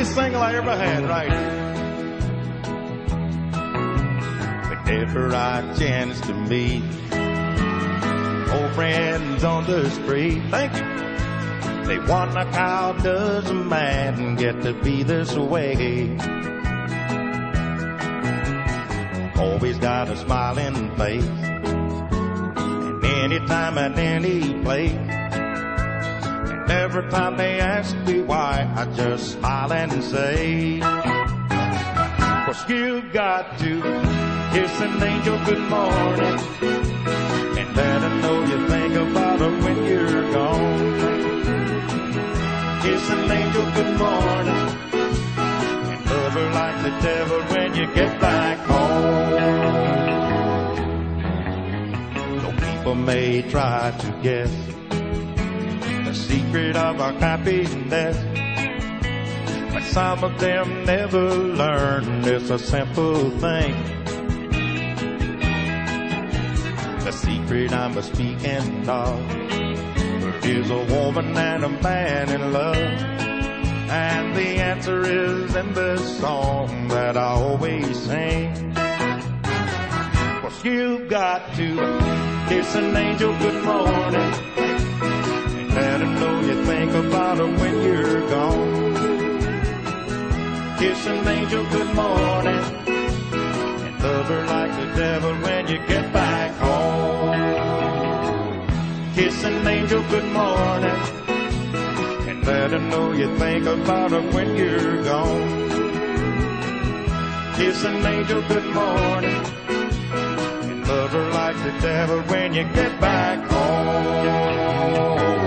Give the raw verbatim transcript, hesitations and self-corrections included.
Greatest single I ever had, right here. Whenever I chance to meet old friends on the street, thank you. They wonder how does a man get to be this way? Always got a smiling face, and anytime and any place. And every time they ask me why, I just smile and say, 'cause you got to kiss an angel good morning and let her know you think about her when you're gone. Kiss an angel good morning and love her like the devil when you get back home. Though people may try to guess the secret of our happiness, but some of them never learn it's a simple thing. The secret I'm speaking of is a woman and a man in love, and the answer is in this song that I always sing. 'Cause you've got to kiss an angel good morning and let her know you think about her when you're gone. Kiss an angel good morning and love her like the devil when you get back home. Kiss an angel good morning and let her know you think about her when you're gone. Kiss an angel good morning and love her like the devil when you get back home.